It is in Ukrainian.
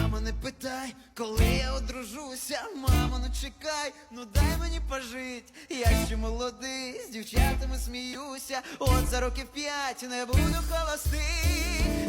Мама, не питай, коли я одружуся. Мамо, ну чекай, ну дай мені пожить. Я ще молодий, з дівчатами сміюся. От за років 5 не буду холостий.